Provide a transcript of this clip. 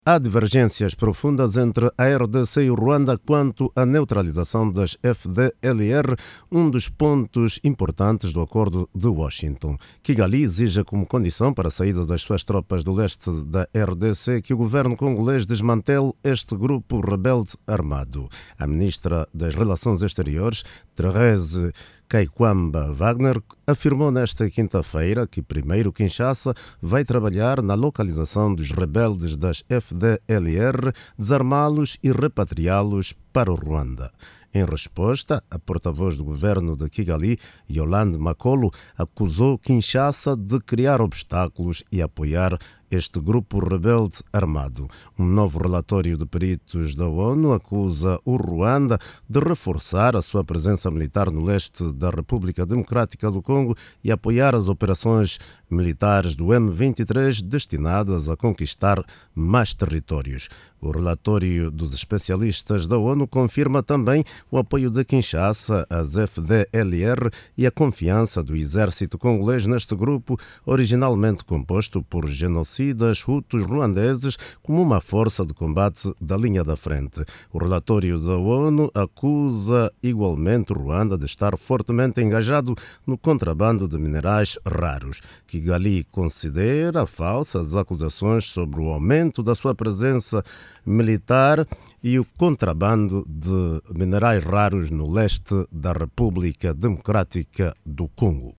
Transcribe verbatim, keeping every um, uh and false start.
Há divergências profundas entre a R D C e o Ruanda quanto à neutralização das F D L R, um dos pontos importantes do acordo de Washington. Kigali exige como condição para a saída das suas tropas do leste da R D C que o governo congolês desmantele este grupo rebelde armado. A ministra das Relações Exteriores, Therese Kaikwamba Wagner, afirmou nesta quinta-feira que primeiro Kinshasa vai trabalhar na localização dos rebeldes das F D L R, desarmá-los e repatriá-los para o Ruanda. Em resposta, a porta-voz do governo de Kigali, Yolande Makolo, acusou Kinshasa de criar obstáculos e apoiar este grupo rebelde armado. Um novo relatório de peritos da ONU acusa o Ruanda de reforçar a sua presença militar no leste da República Democrática do Congo e apoiar as operações militares do M vinte e três destinadas a conquistar mais territórios. O relatório dos especialistas da ONU confirma também o apoio de Kinshasa às F D L R e a confiança do exército congolês neste grupo, originalmente composto por genocidas hutus ruandeses, como uma força de combate da linha da frente. O relatório da ONU acusa igualmente o Ruanda de estar fortemente engajado no contrabando de minerais raros. Kigali considera falsas acusações sobre o aumento da sua presença militar e o contrabando de minerais raros no leste da República Democrática do Congo.